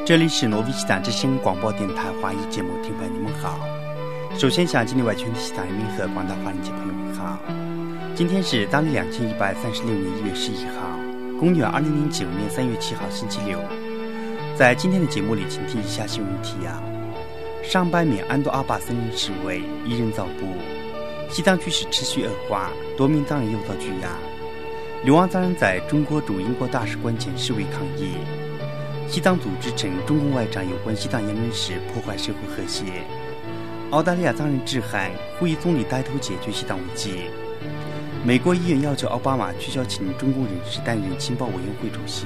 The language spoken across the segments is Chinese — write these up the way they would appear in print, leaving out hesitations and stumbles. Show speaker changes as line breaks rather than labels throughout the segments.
这里是挪威西藏之声广播电台华语节目，听朋友你们好。首先向境内外全体西藏人民和广大华人界朋友们好。今天是当地2136年1月11号，公元2009年3月7号星期六。在今天的节目里，请听以下新闻提要：上百名安多阿坝僧人示威，1人遭捕；西藏局势持续恶化，多名藏人又遭拘押；流亡藏人在中国驻英国大使馆前示威抗议。西藏组织称中共外长有关西藏言论时破坏社会和谐。澳大利亚藏人致函呼吁总理带头解决西藏危机。美国议员要求奥巴马取消请中共人士担任情报委员会主席。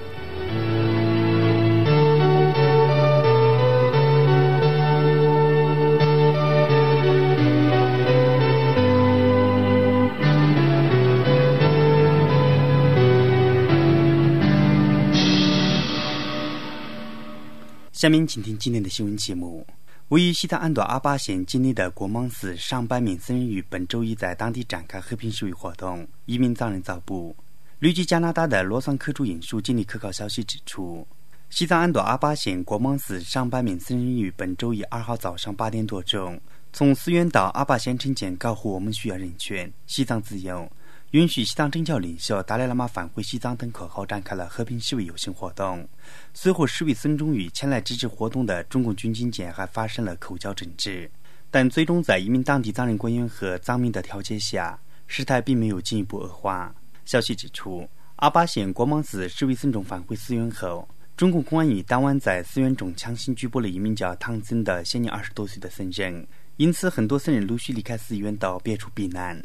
下面请听今天的新闻节目。位于西藏安朵阿巴县境内的国芒寺上百名僧人于本周一在当地展开和平示威活动，1名藏人遭捕。旅居加拿大的罗桑科主引述境内可靠消息指出，西藏安朵阿巴县国芒寺上百名僧人于本周一2号早上8点多钟，从寺院到阿巴县城间高呼我们需要人权、西藏自由、允许西藏政教领袖达赖喇嘛返回西藏等口号展开了和平示威游行活动。随后示威僧众与前来支持活动的中共军警间还发生了口角争执，但最终在一名当地藏人官员和藏民的调解下，事态并没有进一步恶化。消息指出，阿巴县国芒寺示威僧众返回寺院后，中共公安于当晚在寺院中强行拘捕了一名叫唐僧的现年20多岁的僧人，因此很多僧人陆续离开寺院到别处避难。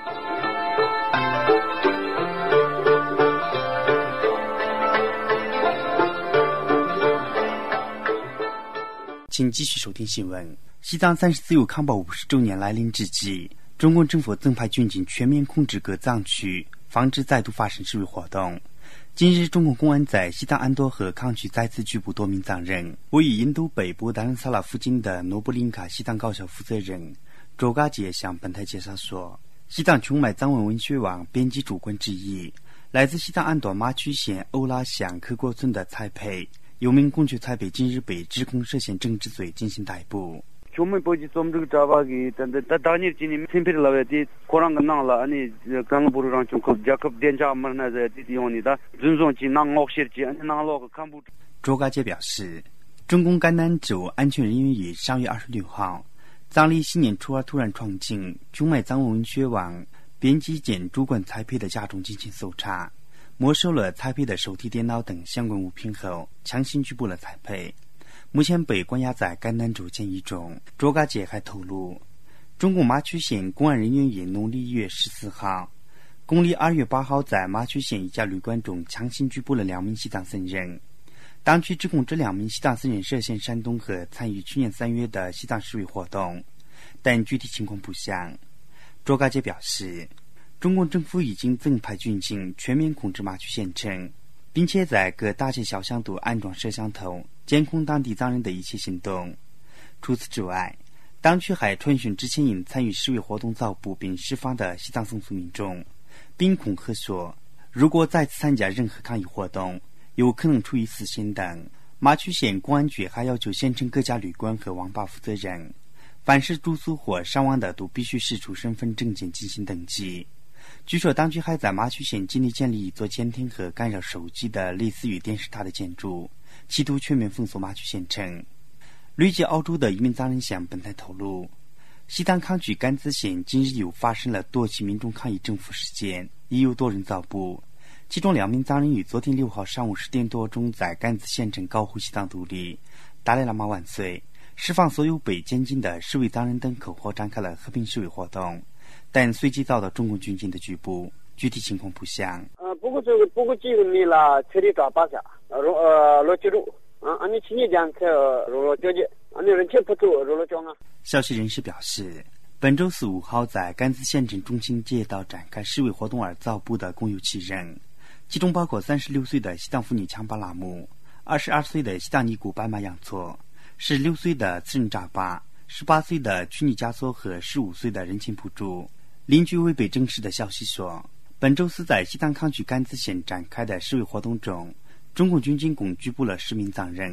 请继续收听新闻。西藏3次自由康保50周年来临之际，中共政府增派军警全面控制各藏区，防止再度发生示威活动。今日，中共公安在西藏安多和康区再次拘捕多名藏人。位于印度北部达仁萨拉附近的诺布林卡西藏高校负责人周嘎杰向本台介绍说，西藏琼买藏文文学网编辑主管之一，来自西藏安多马曲县欧拉乡克国村的蔡培，有名公爵蔡培今日被指控涉嫌政治罪进行逮捕。
정말 보지 좀 저기 잡아기 다다니 지니 템페를 라베디 코랑가 나라 아니 강부르랑 좀 자컵 된자만 나자 디디온이다 준송지 낭옥실지 아니 낭록 캄부。
周嘎杰表示，中共甘南州安全人员于3月26号藏历新年初2突然闯进琼买藏文学网编辑兼主管蔡培的家中进行搜查，没收了蔡培的手提电脑等相关物品后，强行拘捕了蔡培。目前被关押在甘南州监狱中。周嘎杰还透露，中共马曲县公安人员于农历1月14号、公历2月8号在马曲县一家旅馆中强行拘捕了2名西藏僧人。当局指控这2名西藏僧人涉嫌煽动和参与去年3月的西藏示威活动，但具体情况不详。周嘎杰表示，中共政府已经增派军警全面控制马曲县城，并且在各大街小巷都安装摄像头，监控当地藏人的一切行动。除此之外，当局还传讯之前因参与示威活动遭捕并释放的西藏松族民众，并恐吓说，如果再次参加任何抗议活动，有可能处以死刑等。马曲县公安局还要求县城各家旅馆和网吧负责人，凡是住宿或上网的都必须释出身份证件进行登记。据说当局还在马曲县境内建立一座监听和干扰手机的类似于电视塔的建筑，企图全面封锁马曲县城。旅居澳洲的一名藏人向本台透露，西藏康区甘孜县今日又发生了多起民众抗议政府事件，也有多人遭捕。其中2名藏人于昨天6号上午10点多钟在甘孜县城高呼西藏独立、达赖喇嘛万岁、释放所有被监禁的示威藏人等口号展开了和平示威活动，但随即遭到中共军警的拘捕，具体情况不详。
不过基本你啦，处理抓把下，罗记录，你今年讲罗交接，你人切不做罗讲啊。
消息人士表示，本周4、5号在甘孜县城中心街道展开示威活动而遭捕的共有7人，其中包括36岁的西藏妇女强巴拉木、22岁的西藏尼姑白马洋措、16岁的次仁扎巴、18岁的曲尼加索和15岁的人情普助。邻居未被证实的消息说，本周4在西藏康区甘孜县展开的示威活动中，中共军警共拘捕了10名藏人，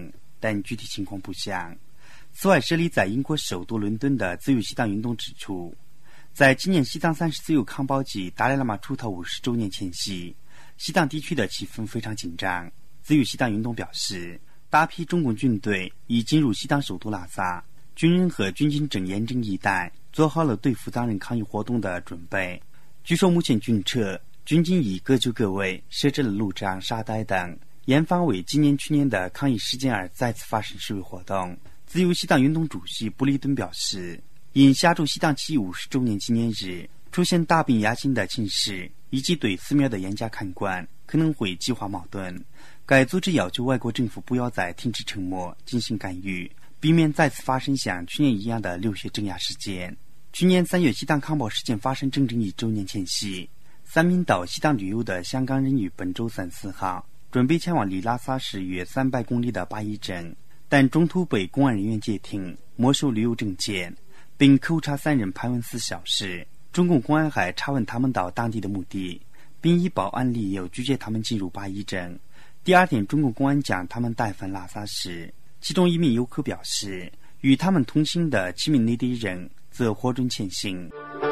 但具体情况不详。此外，设立在英国首都伦敦的自由西藏运动指出，在今年西藏30自由康保及达赖喇嘛出逃50周年前夕，西藏地区的气氛非常紧张。自由西藏运动表示，大批中共军队已进入西藏首都拉萨，军人和军警正严阵以待，做好了对付藏人抗议活动的准备。据说目前军车、军警已各就各位，设置了路障、沙袋等，严防为纪念去年的抗议事件而再次发生示威活动。自由西藏运动主席布里顿表示，因下周西藏起义50周年纪念日出现大兵压境的情势，以及对寺庙的严加看管，可能会激化矛盾。该组织要求外国政府不要再停止沉默，进行干预，避免再次发生像去年一样的流血镇压事件。去年3月西藏康保事件发生整整1周年前夕，3名到西藏旅游的香港人于本周3、4号准备前往离拉萨市约300公里的巴依镇，但中途被公安人员截停，没收旅游证件，并扣查3人，盘问4小时。中共公安还查问他们到当地的目的，并以报案理由拒绝他们进入巴依镇。第二天，中共公安将他们带返拉萨市。其中一名游客表示，与他们同行的7名内地人则获准前行。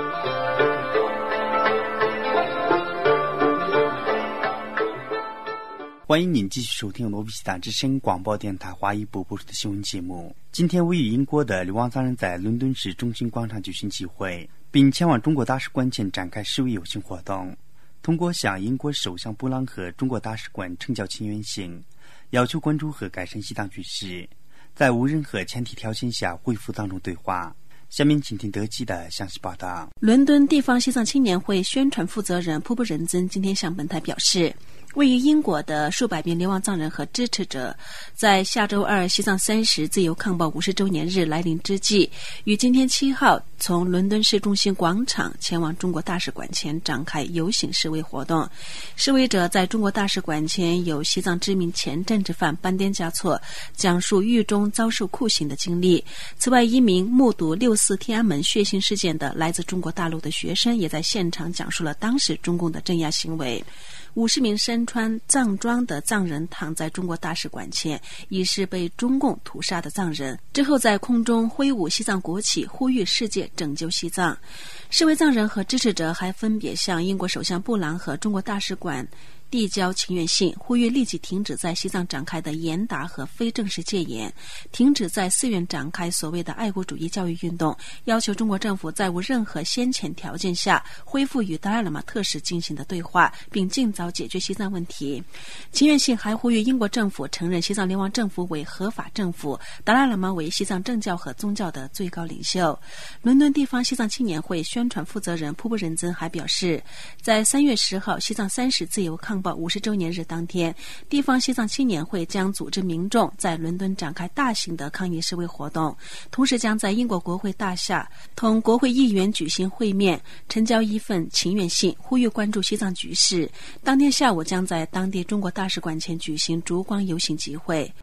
欢迎您继续收听罗比西藏之声广播电台华语播出的新闻节目。今天，位于英国的流亡藏人在伦敦市中心广场举行集会，并前往中国大使馆前展开示威游行活动，通过向英国首相布朗和中国大使馆呈交请愿信，要求关注和改善西藏局势，在无任何前提条件下恢复藏中对话。下面请听德基的详细报道。
伦敦地方西藏青年会宣传负责人瀑布仁增今天向本台表示，位于英国的数百名流亡藏人和支持者，在下周2西藏30自由抗暴50周年日来临之际，于今天7号从伦敦市中心广场前往中国大使馆前展开游行示威活动。示威者在中国大使馆前有西藏知名前政治犯班颠嘉措讲述狱中遭受酷刑的经历。此外，一名目睹6·4天安门血腥事件的来自中国大陆的学生也在现场讲述了当时中共的镇压行为。50名身穿藏装的藏人躺在中国大使馆前，已是被中共屠杀的藏人。之后在空中挥舞西藏国旗，呼吁世界拯救西藏。示威藏人和支持者还分别向英国首相布朗和中国大使馆递交请愿信，呼吁立即停止在西藏展开的严打和非正式戒严，停止在寺院展开所谓的爱国主义教育运动，要求中国政府在无任何先前条件下恢复与达赖喇嘛特使进行的对话，并尽早解决西藏问题。请愿信还呼吁英国政府承认西藏流亡政府为合法政府，达赖喇嘛为西藏政教和宗教的最高领袖。伦敦地方西藏青年会宣传负责人瀑布仁增还表示，在3月10号西藏30自由抗暴50周年日当天，地方西藏青年会将组织民众在伦敦展开大型的抗议示威活动，同时将在英国国会大厦同国会议员举行会面，呈交一份请愿信，呼吁关注西藏局势。当天下午将在当地中国大使馆前举行烛光游行集会。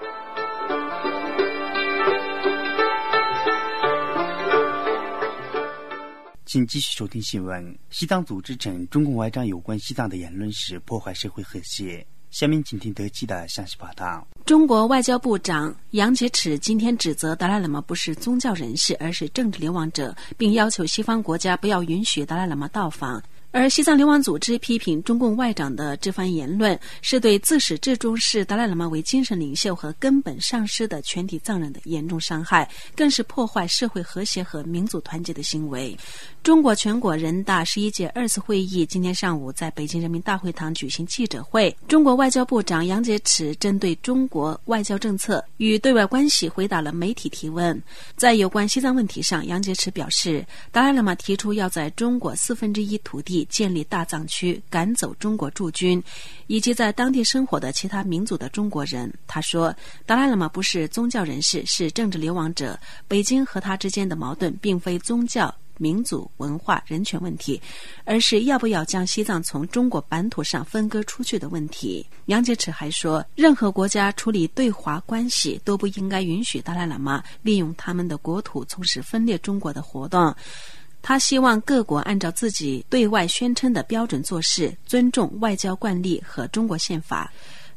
请继续收听新闻。西藏组织称，中共外长有关西藏的言论是破坏社会和谐。下面请听德基的详细报道。
中国外交部长杨洁篪今天指责达赖喇嘛不是宗教人士，而是政治流亡者，并要求西方国家不要允许达赖喇嘛到访。而西藏流亡组织批评中共外长的这番言论是对自始至终视达赖喇嘛为精神领袖和根本上师的全体藏人的严重伤害，更是破坏社会和谐和民族团结的行为。中国全国人大11届2次会议今天上午在北京人民大会堂举行记者会，中国外交部长杨洁篪针对中国外交政策与对外关系回答了媒体提问。在有关西藏问题上，杨洁篪表示，达赖喇嘛提出要在中国1/4土地建立大藏区，赶走中国驻军以及在当地生活的其他民族的中国人。他说，达赖喇嘛不是宗教人士，是政治流亡者。北京和他之间的矛盾并非宗教、民族、文化、人权问题，而是要不要将西藏从中国版图上分割出去的问题。杨洁篪还说，任何国家处理对华关系都不应该允许达赖喇嘛利用他们的国土从事分裂中国的活动。他希望各国按照自己对外宣称的标准做事，尊重外交惯例和中国宪法。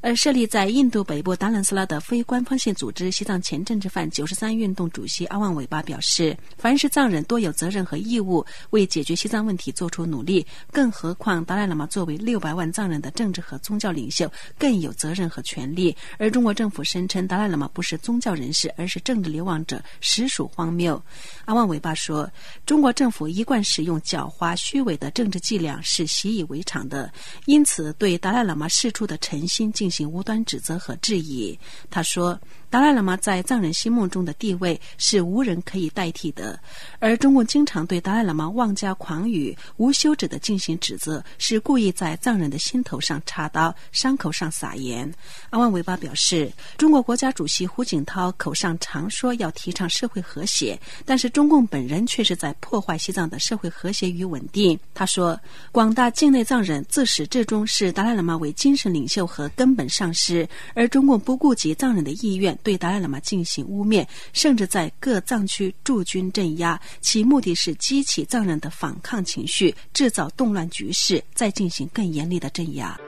而设立在印度北部达兰斯拉的非官方性组织西藏前政治犯93运动主席阿旺韦巴表示，凡是藏人都有责任和义务为解决西藏问题做出努力，更何况达赖喇嘛作为600万藏人的政治和宗教领袖更有责任和权利。而中国政府声称达赖喇嘛不是宗教人士而是政治流亡者，实属荒谬。阿旺韦巴说，中国政府一贯使用狡猾虚伪的政治伎俩是习以为常的，因此对达赖喇嘛释出的诚心进行无端指责和质疑。他说，达赖喇嘛在藏人心目中的地位是无人可以代替的，而中共经常对达赖喇嘛妄加狂语，无休止地进行指责，是故意在藏人的心头上插刀，伤口上撒盐。阿旺韦巴表示，中国国家主席胡锦涛口上常说要提倡社会和谐，但是中共本人却是在破坏西藏的社会和谐与稳定。他说，广大境内藏人自始至终视达赖喇嘛为精神领袖和根本上师，而中共不顾及藏人的意愿，对达赖喇嘛进行污蔑，甚至在各藏区驻军镇压，其目的是激起藏人的反抗情绪，制造动乱局势，再进行更严厉的镇压。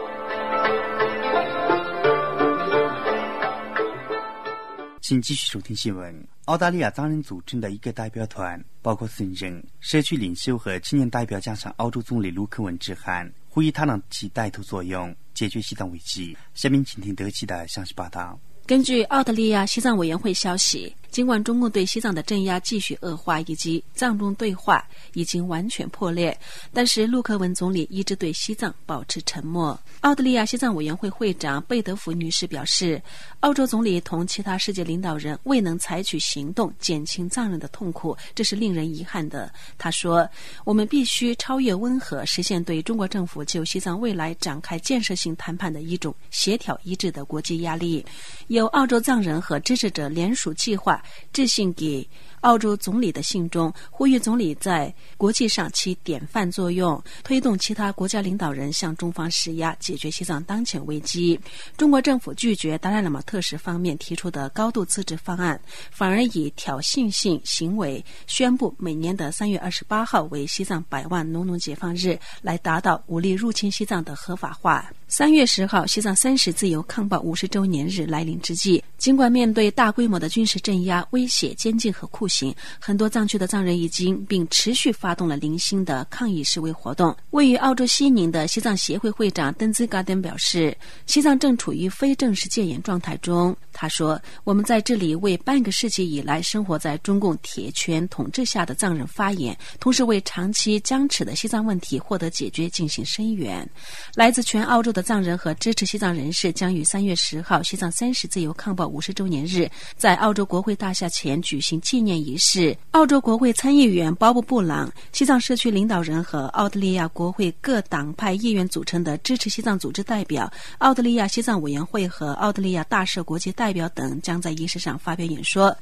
请继续收听新闻。澳大利亚藏人组织的一个代表团，包括僧人、社区领袖和青年代表，加上澳洲总理卢克文致函，呼吁他能起带头作用，解决西藏危机。下面请听德奇的详细报道。
根据澳大利亚西藏委员会消息，尽管中共对西藏的镇压继续恶化，以及藏中对话已经完全破裂，但是陆克文总理一直对西藏保持沉默。澳大利亚西藏委员会会长贝德福女士表示，澳洲总理同其他世界领导人未能采取行动减轻藏人的痛苦，这是令人遗憾的。她说，我们必须超越温和，实现对中国政府就西藏未来展开建设性谈判的一种协调一致的国际压力。由澳洲藏人和支持者联署计划致信给澳洲总理的信中，呼吁总理在国际上起典范作用，推动其他国家领导人向中方施压，解决西藏当前危机。中国政府拒绝达赖喇嘛特使方面提出的高度自治方案，反而以挑衅性行为宣布每年的3月28号为西藏100万农奴解放日，来达到武力入侵西藏的合法化。3月10号，西藏30自由抗暴50周年日来临之际，尽管面对大规模的军事镇压、威胁、监禁和酷刑，很多藏区的藏人已经并持续发动了零星的抗议示威活动。位于澳洲西宁的西藏协会会长登兹嘎登表示，西藏正处于非正式戒严状态中。他说，我们在这里为半个世纪以来生活在中共铁拳统治下的藏人发言，同时为长期僵持的西藏问题获得解决进行声援。来自全澳洲的藏人和支持西藏人士将于3月10号西藏30自由抗暴50周年日在澳洲国会大厦前举行纪念仪式。澳洲国会参议员鲍勃·布朗、西藏社区领导人和澳大利亚国会各党派议员组成的支持西藏组织代表、澳大利亚西藏委员会和澳大利亚大社国际代表等将在仪式上发表演说。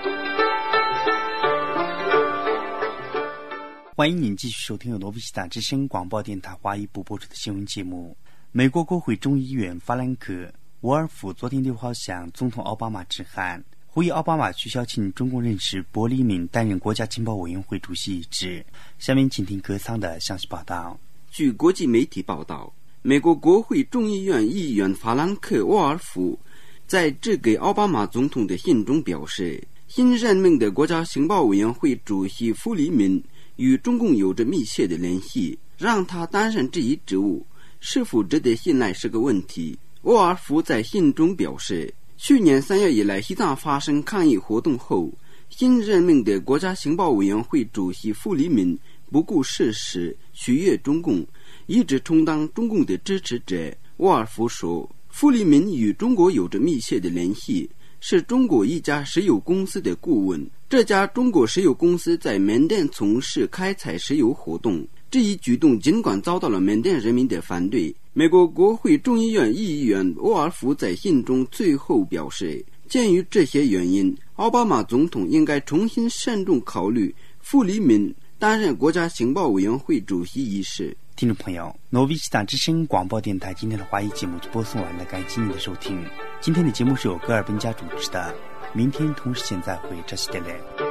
欢迎您继续收听由罗比西达之声广播电台华语部播出的新闻节目。美国国会众议员法兰克·沃尔夫昨天6号向总统奥巴马致函，呼吁奥巴马取消请中共人士柏利明担任国家情报委员会主席一职。下面请听格桑的详细报道。
据国际媒体报道，美国国会众议院议员法兰克·沃尔夫在致给奥巴马总统的信中表示，新任命的国家情报委员会主席弗里明与中共有着密切的联系，让他担任这一职务是否值得信赖是个问题。沃尔夫在信中表示，去年3月以来西藏发生抗议活动后，新任命的国家情报委员会主席弗里明不顾事实取悦中共，一直充当中共的支持者。沃尔夫说，弗里明与中国有着密切的联系，是中国一家石油公司的顾问。这家中国石油公司在缅甸从事开采石油活动，这一举动尽管遭到了缅甸人民的反对。美国国会众议院议员沃尔夫在信中最后表示，鉴于这些原因，奥巴马总统应该重新慎重考虑弗里明担任国家情报委员会主席一事。
听众朋友，诺维西达之声广播电台今天的华语节目就播送完了，感谢您的收听。今天的节目是由戈尔本家主持的，明天同时现在会这些的嘞。